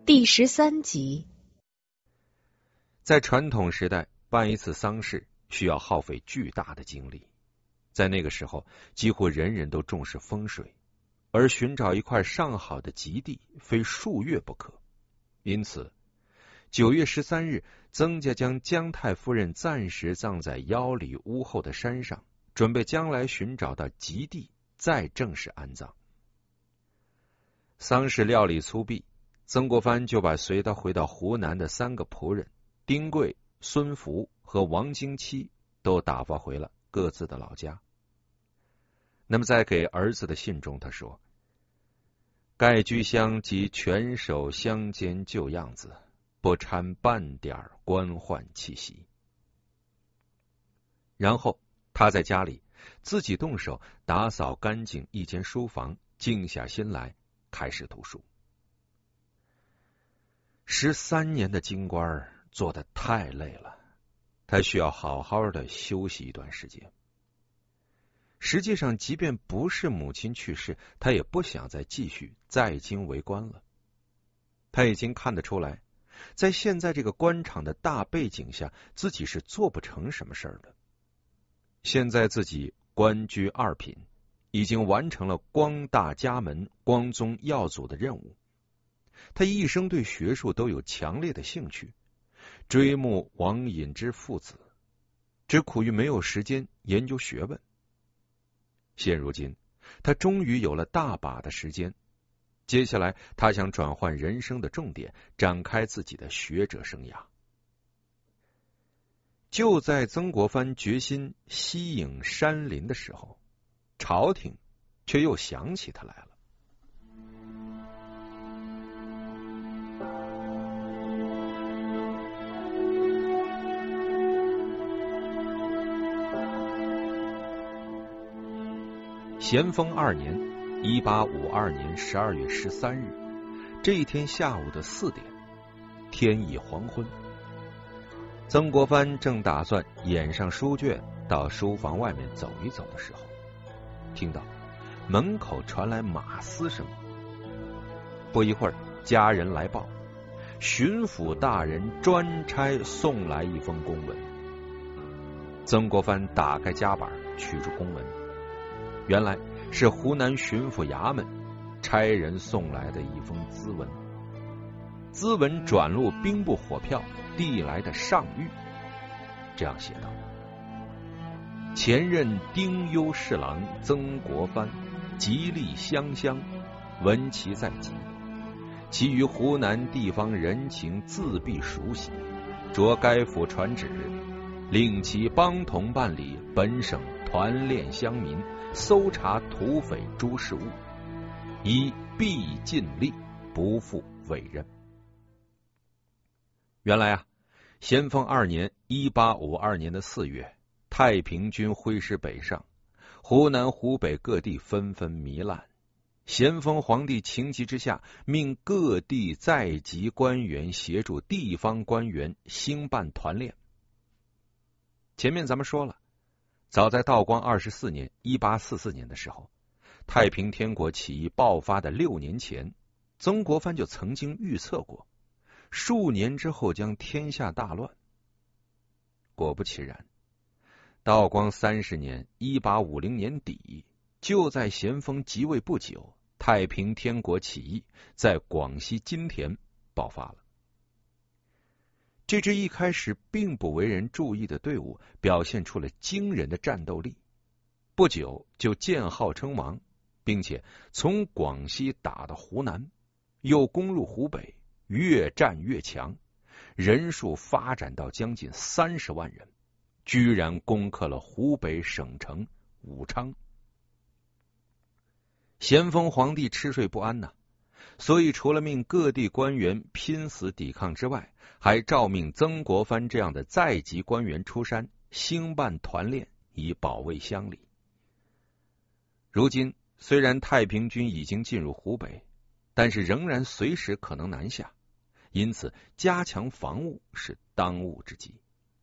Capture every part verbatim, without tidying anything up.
第十三集。 在传统时代，办一次丧事需要耗费巨大的精力。在那个时候，几乎人人都重视风水，而寻找一块上好的吉地，非数月不可。因此，九月十三日，曾家将姜太夫人暂时葬在腰里屋后的山上，准备将来寻找到吉地，再正式安葬。丧事料理粗鄙，曾国藩就把随他回到湖南的三个仆人丁贵、孙福和王经期都打发回了各自的老家。那么在给儿子的信中，他说：盖居乡及全守乡间旧样子，不掺半点官宦气息。然后他在家里自己动手打扫干净一间书房，静下心来开始读书。十三年的京官做得太累了，他需要好好的休息一段时间。实际上，即便不是母亲去世，他也不想再继续在京为官了。他已经看得出来，在现在这个官场的大背景下，自己是做不成什么事儿的。现在自己官居二品，已经完成了光大家门、光宗耀祖的任务。他一生对学术都有强烈的兴趣，追慕王隐之父子，只苦于没有时间研究学问。现如今，他终于有了大把的时间。接下来，他想转换人生的重点，展开自己的学者生涯。就在曾国藩决心西隐山林的时候，朝廷却又想起他来了。咸丰二年，一八五二年十二月十三日，这一天下午的四点，天已黄昏。曾国藩正打算掩上书卷到书房外面走一走的时候，听到门口传来马嘶声。不一会儿，家人来报，巡抚大人专差送来一封公文。曾国藩打开夹板，取出公文，原来是湖南巡抚衙门差人送来的一封咨文。咨文转录兵部火票递来的上谕，这样写道：前任丁忧侍郎曾国藩极力乡乡，闻其在即，其于湖南地方人情自必熟悉，着该府传旨，令其帮同办理本省团练乡民，搜查土匪诸事务，以必尽力，不负委任。原来啊，咸丰二年一八五二年的四月，太平军挥师北上，湖南湖北各地纷纷糜烂。咸丰皇帝情急之下，命各地在籍官员协助地方官员兴办团练。前面咱们说了，早在道光二十四年一八四四年的时候，太平天国起义爆发的六年前，曾国藩就曾经预测过数年之后将天下大乱。果不其然，道光三十年一八五零年底，就在咸丰即位不久，太平天国起义在广西金田爆发了。这支一开始并不为人注意的队伍表现出了惊人的战斗力，不久就建号称王，并且从广西打到湖南，又攻入湖北，越战越强，人数发展到将近三十万人，居然攻克了湖北省城武昌。咸丰皇帝吃睡不安呐、啊，所以除了命各地官员拼死抵抗之外，还诏命曾国藩这样的在籍官员出山兴办团练，以保卫乡里。如今虽然太平军已经进入湖北，但是仍然随时可能南下，因此加强防务是当务之急。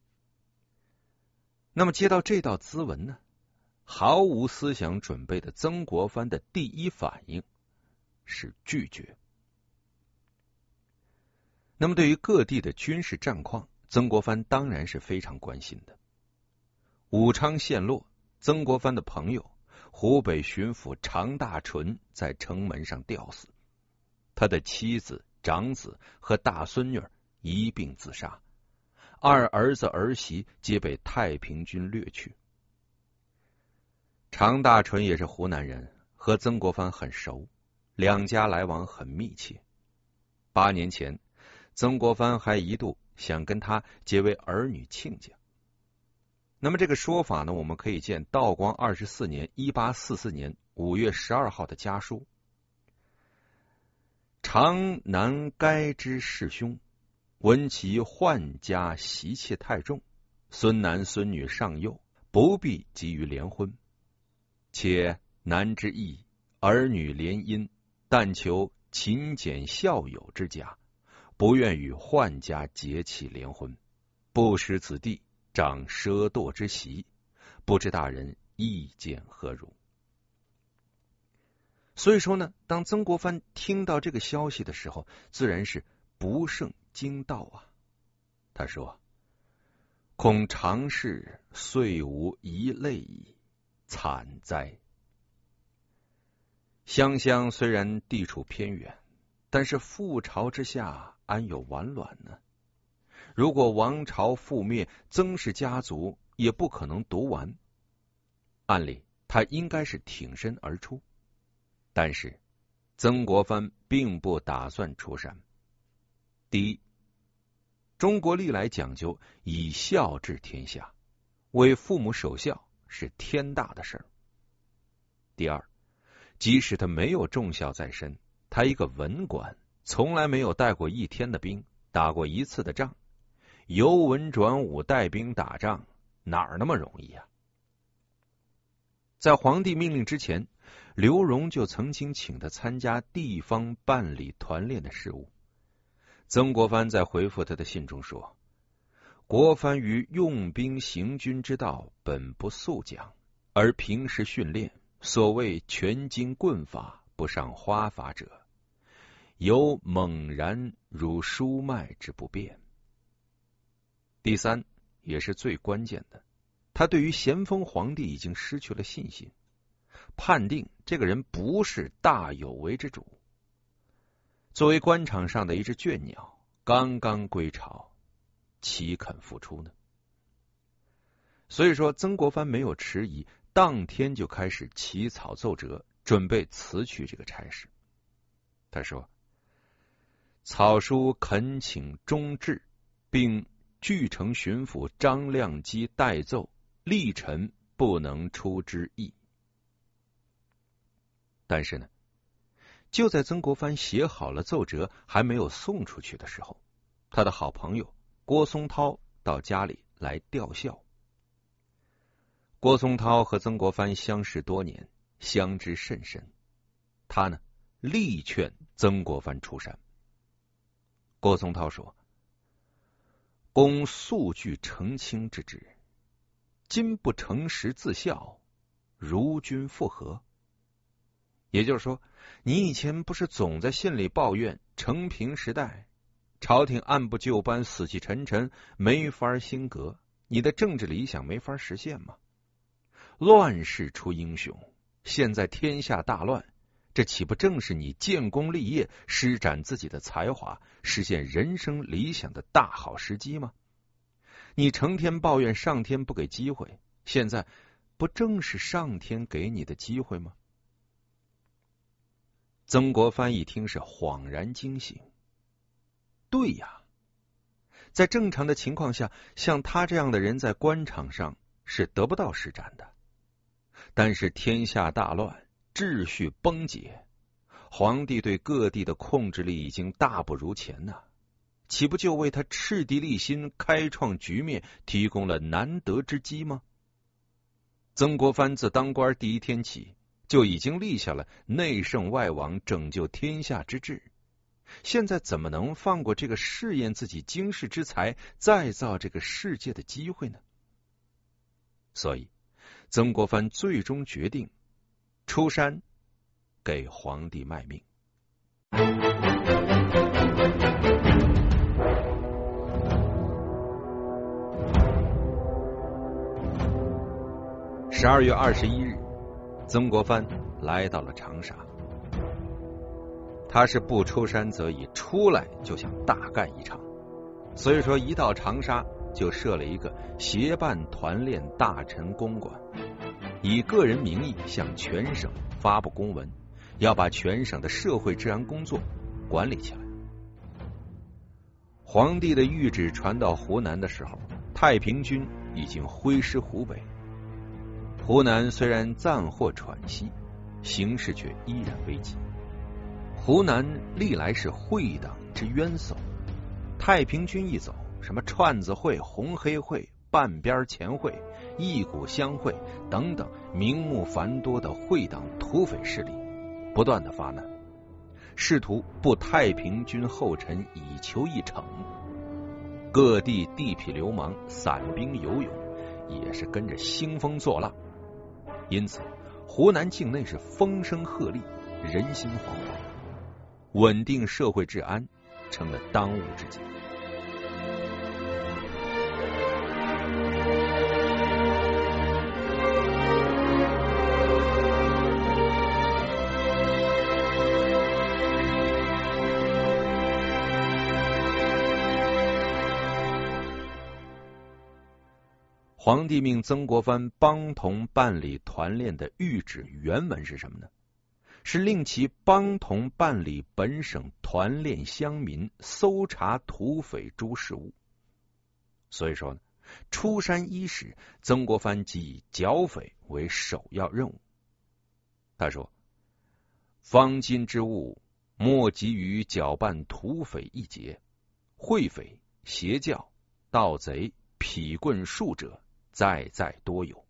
那么接到这道咨文呢，毫无思想准备的曾国藩的第一反应是拒绝。 那么对于各地的军事战况，曾国藩当然是非常关心的。武昌陷落，曾国藩的朋友湖北巡抚常大纯在城门上吊死，他的妻子、长子和大孙女一并自杀，二儿子儿媳皆被太平军掠去。常大纯也是湖南人，和曾国藩很熟，两家来往很密切。八年前，曾国藩还一度想跟他结为儿女亲家。那么这个说法呢，我们可以见道光二十四年一八四四年五月十二号的家书。常南该之世兄，闻其宦家习妾太重，孙男孙女尚幼，不必急于联婚。且男之意，儿女联姻，但求勤俭孝友之家，不愿与宦家结契联婚，不使子弟长奢惰之习，不知大人意见何如？所以说呢，当曾国藩听到这个消息的时候，自然是不胜惊道啊。他说：“恐常氏遂无一类矣，惨哉！湘乡虽然地处偏远，但是覆巢之下安有完卵呢？如果王朝覆灭，曾氏家族也不可能独完。按理他应该是挺身而出，但是曾国藩并不打算出山。第一，中国历来讲究以孝治天下，为父母守孝是天大的事儿。第二，即使他没有重孝在身，他一个文官，从来没有带过一天的兵，打过一次的仗，由文转武带兵打仗，哪儿那么容易啊？在皇帝命令之前，刘荣就曾经请他参加地方办理团练的事务。曾国藩在回复他的信中说：“国藩于用兵行军之道本不速讲，而平时训练，所谓全经棍法，不上花法者，有猛然如疏脉之不变。”第三，也是最关键的，他对于咸丰皇帝已经失去了信心，判定这个人不是大有为之主。作为官场上的一只倦鸟，刚刚归巢，岂肯复出呢？所以说，曾国藩没有迟疑，当天就开始起草奏折，准备辞去这个差事。他说：“草书恳请忠志，并据城巡抚张亮基代奏，历臣不能出之意。”但是呢，就在曾国藩写好了奏折还没有送出去的时候，他的好朋友郭松涛到家里来吊孝。郭松涛和曾国藩相识多年，相知甚深，他呢力劝曾国藩出山。郭松涛说：“公素具澄清之志，今不诚实自效，如君复何？”也就是说，你以前不是总在信里抱怨承平时代朝廷按部就班，死气沉沉，没法兴革，你的政治理想没法实现吗？乱世出英雄，现在天下大乱，这岂不正是你建功立业，施展自己的才华，实现人生理想的大好时机吗？你成天抱怨上天不给机会，现在不正是上天给你的机会吗？曾国藩一听是恍然惊醒，对呀，在正常的情况下，像他这样的人在官场上是得不到施展的。但是天下大乱，秩序崩解，皇帝对各地的控制力已经大不如前呐、啊，岂不就为他赤地立心、开创局面提供了难得之机吗？曾国藩自当官第一天起，就已经立下了内圣外王、拯救天下之志，现在怎么能放过这个试验自己经世之才、再造这个世界的机会呢？所以曾国藩最终决定出山给皇帝卖命。 十二月二十一日，曾国藩来到了长沙。他是不出山则已，出来就想大干一场，所以说一到长沙就设了一个协办团练大臣公馆，以个人名义向全省发布公文，要把全省的社会治安工作管理起来。皇帝的谕旨传到湖南的时候，太平军已经挥师湖北。湖南虽然暂获喘息，形势却依然危急。湖南历来是会党之渊薮，太平军一走，什么串子会、红黑会、半边前会、一股相会等等名目繁多的会党土匪势力不断的发难，试图步太平军后尘以求一惩。各地地痞流氓、散兵游勇也是跟着兴风作浪，因此湖南境内是风声鹤唳，人心惶惶，稳定社会治安成了当务之急。皇帝命曾国藩帮同办理团练的谕旨原文是什么呢？是令其帮同办理本省团练乡民搜查土匪诸事务。所以说呢，出山伊始，曾国藩即以剿匪为首要任务。他说：方今之务，莫急于剿办土匪一节，会匪、邪教、盗贼、痞棍术者在在多有。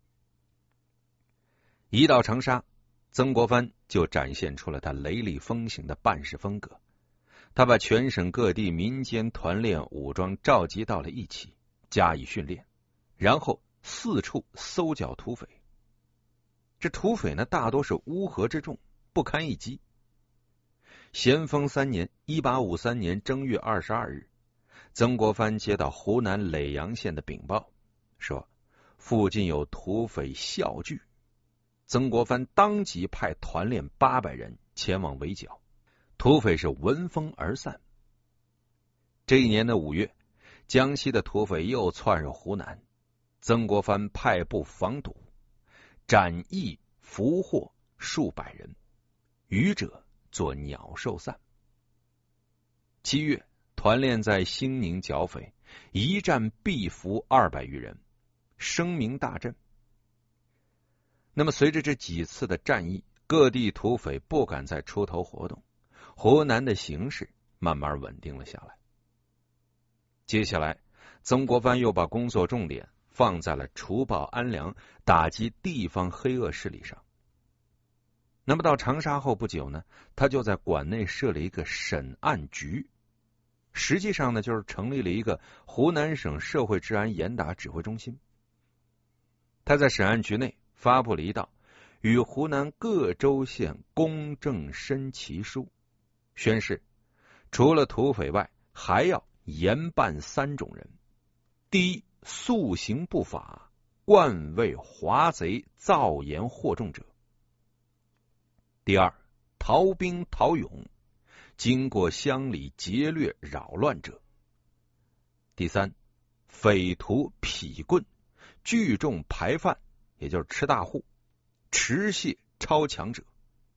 一到长沙，曾国藩就展现出了他雷厉风行的办事风格。他把全省各地民间团练武装召集到了一起，加以训练，然后四处搜剿土匪。这土匪呢，大多是乌合之众，不堪一击。咸丰三年一八五三年正月二十二日，曾国藩接到湖南耒阳县的禀报，说附近有土匪笑聚。曾国藩当即派团练八百人前往围剿，土匪是闻风而散。这一年的五月，江西的土匪又窜入湖南，曾国藩派部防堵，斩役俘获数百人，余者作鸟兽散。七月，团练在兴宁剿匪，一战毙俘二百余人，声名大振。那么随着这几次的战役，各地土匪不敢再出头活动，湖南的形势慢慢稳定了下来。接下来，曾国藩又把工作重点放在了除暴安良、打击地方黑恶势力上。那么到长沙后不久呢，他就在馆内设了一个审案局，实际上呢，就是成立了一个湖南省社会治安严打指挥中心。他在审案局内发布了一道与湖南各州县公正申旗书，宣示除了土匪外，还要严办三种人：第一，素行不法，惯为华贼造言惑众者；第二，逃兵逃勇，经过乡里劫掠扰乱者；第三，匪徒痞棍，聚众排饭，也就是吃大户，持械超强者。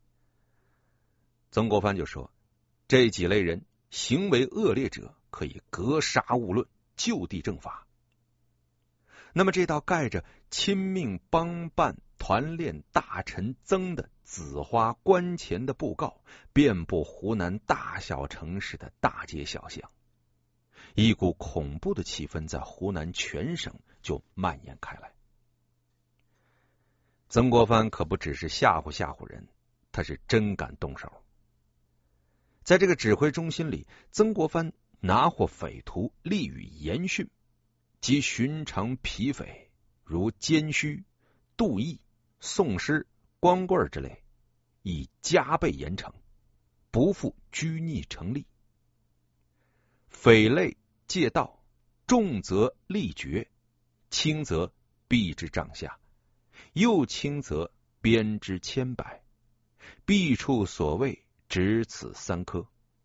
曾国藩就说，这几类人行为恶劣者，可以格杀勿论，就地正法。那么这道盖着亲命帮办团练大臣曾的紫花官前的布告，遍布湖南大小城市的大街小巷，一股恐怖的气氛在湖南全省就蔓延开来。曾国藩可不只是吓唬吓唬人，他是真敢动手。在这个指挥中心里，曾国藩拿获匪徒，立予严训，及寻常痞匪，如奸虚、杜毅、宋师、光棍之类，以加倍严惩，不负拘逆成立。匪类戒盗，重则立决，轻则毙之帐下， 又轻则鞭之千百，弊处所谓只此三科。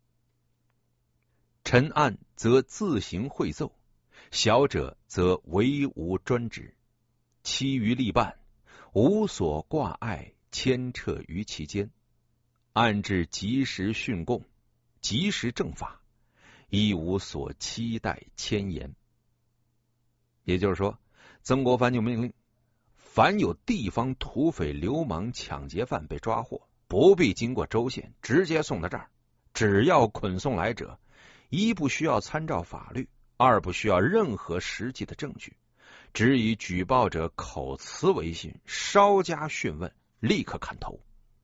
陈案则自行会奏，小者则唯无专职，其余例办无所挂碍，牵扯于其间，按制及时训供，及时正法，亦无所期待牵延。也就是说，曾国藩就命令，凡有地方土匪、流氓、抢劫犯被抓获，不必经过州县，直接送到这儿。只要捆送来者，一不需要参照法律，二不需要任何实际的证据，只以举报者口词为信，稍加讯问，立刻砍头。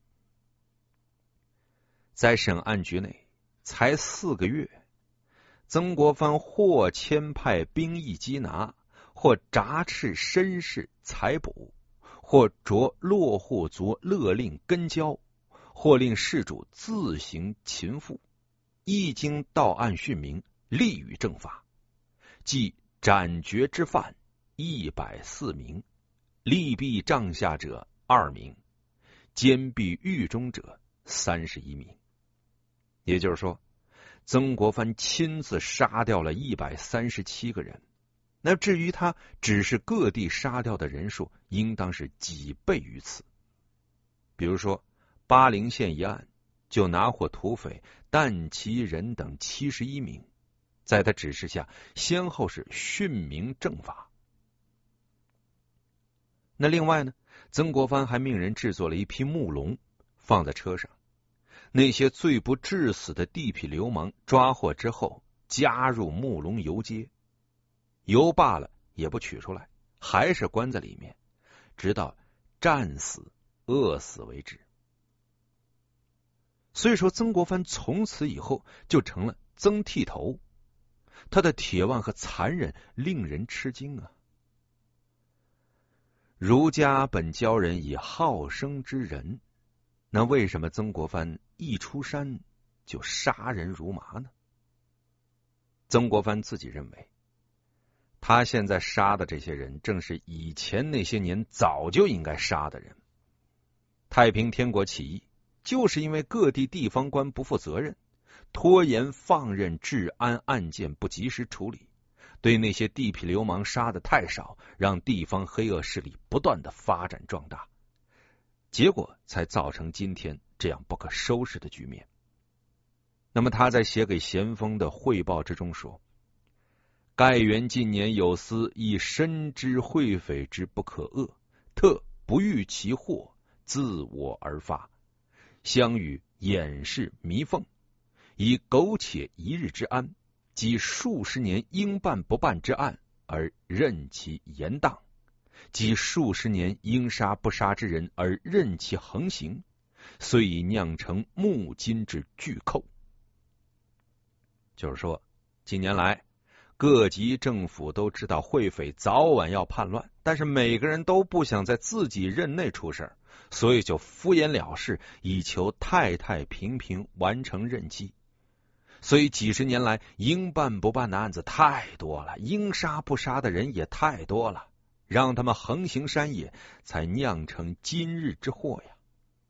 在审案局内才四个月，曾国藩或牵派兵役缉拿，或札斥绅士采捕，或着落户族勒令根交，或令事主自行擒复，一经到案讯明，立予正法。即斩决之犯一百四名，利弊帐下者二名，监闭狱中者三十一名。也就是说，曾国藩亲自杀掉了一百三十七个人。那至于他只是各地杀掉的人数，应当是几倍于此。比如说巴陵县一案，就拿获土匪但其人等七十一名，在他指示下，先后是训明正法。那另外呢，曾国藩还命人制作了一批木笼，放在车上。那些罪不致死的地痞流氓抓获之后，加入木笼游街，游罢了也不取出来，还是关在里面，直到战死、饿死为止。所以说，曾国藩从此以后就成了曾剃头，他的铁腕和残忍令人吃惊啊！儒家本教人以好生之人，那为什么曾国藩一出山就杀人如麻呢？曾国藩自己认为，他现在杀的这些人，正是以前那些年早就应该杀的人。太平天国起义，就是因为各地地方官不负责任，拖延放任治安案件不及时处理，对那些地痞流氓杀的太少，让地方黑恶势力不断的发展壮大，结果才造成今天这样不可收拾的局面。那么他在写给咸丰的汇报之中说，盖元近年有司，亦深知会匪之不可遏，特不欲其祸自我而发，相与掩饰弥缝，以苟且一日之安，及数十年应办不办之案，而任其延宕，及数十年应杀不杀之人，而任其横行，遂已酿成目今之巨寇。就是说，近年来各级政府都知道会匪早晚要叛乱，但是每个人都不想在自己任内出事，所以就敷衍了事，以求太太平平完成任期。所以几十年来应办不办的案子太多了，应杀不杀的人也太多了，让他们横行山野，才酿成今日之祸呀。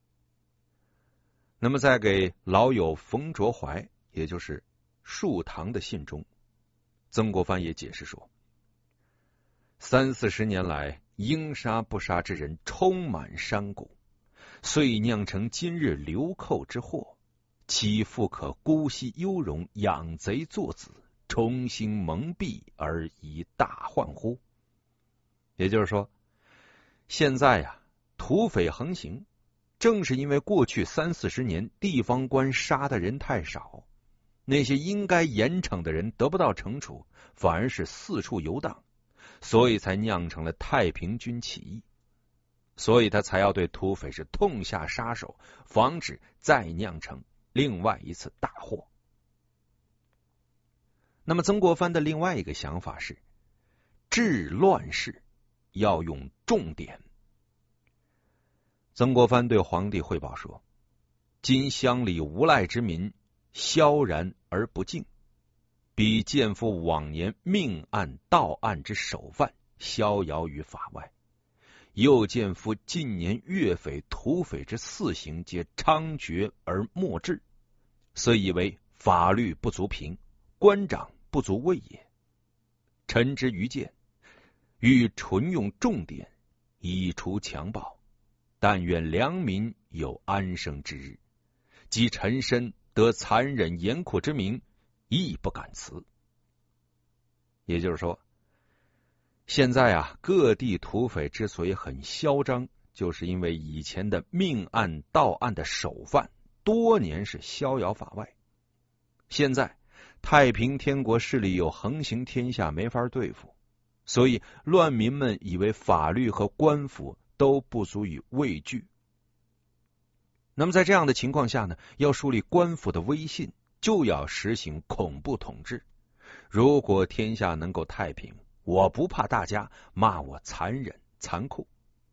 那么在给老友冯卓怀，也就是树堂的信中，曾国藩也解释说，三四十年来应杀不杀之人充满山谷，遂酿成今日流寇之祸，岂复可姑息幽容，养贼作子，重新蒙蔽而以大患乎？也就是说，现在呀、啊，土匪横行，正是因为过去三四十年地方官杀的人太少，那些应该严惩的人得不到惩处，反而是四处游荡，所以才酿成了太平军起义。所以他才要对土匪是痛下杀手，防止再酿成另外一次大祸。那么曾国藩的另外一个想法是，治乱世要用重典。曾国藩对皇帝汇报说，今乡里无赖之民萧然而不敬，比见夫往年命案盗案之首犯逍遥于法外， 又见夫近年越匪土匪之肆行，皆猖獗而莫治，遂以为法律不足平，官长不足畏也。臣之愚见，欲纯用重典，以除强暴，但愿良民有安生之日。即臣身得残忍严酷之名，亦不敢辞。也就是说，现在啊，各地土匪之所以很嚣张，就是因为以前的命案盗案的首犯多年是逍遥法外，现在太平天国势力又横行天下，没法对付，所以乱民们以为法律和官府都不足以畏惧。那么在这样的情况下呢，要树立官府的威信，就要实行恐怖统治。如果天下能够太平，我不怕大家骂我残忍残酷。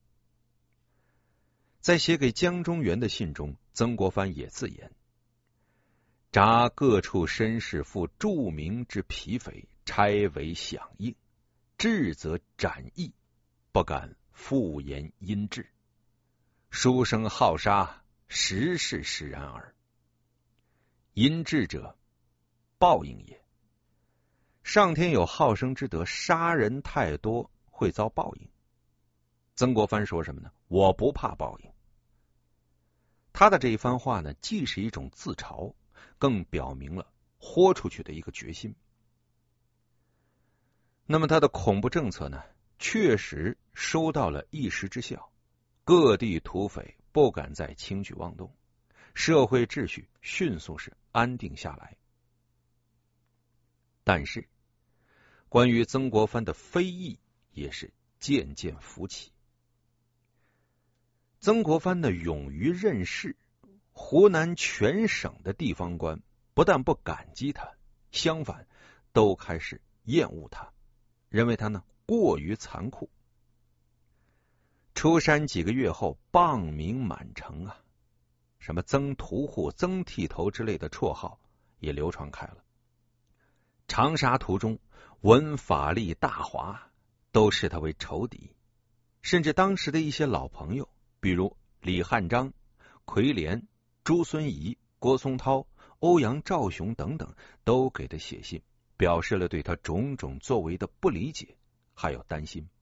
在写给江中源的信中，曾国藩也自言：札各处绅士负著名之疲匪，拆为响应，治则斩役，不敢复言阴质。书生好杀，实是使然耳。阴质者，报应也。上天有好生之德，杀人太多会遭报应。曾国藩说什么呢？我不怕报应。他的这一番话呢，既是一种自嘲，更表明了豁出去的一个决心。那么他的恐怖政策呢，确实收到了一时之效，各地土匪不敢再轻举妄动，社会秩序迅速是安定下来。但是关于曾国藩的非议也是渐渐浮起。曾国藩的勇于任事，湖南全省的地方官不但不感激他，相反都开始厌恶他，认为他呢过于残酷。出山几个月后，谤名满城啊，什么曾屠户、曾剃头之类的绰号也流传开了。长沙途中，闻法力大华都视他为仇敌，甚至当时的一些老朋友，比如李汉章、奎连、朱孙怡、郭松涛、欧阳兆雄等等，都给他写信，表示了对他种种作为的不理解还有担心。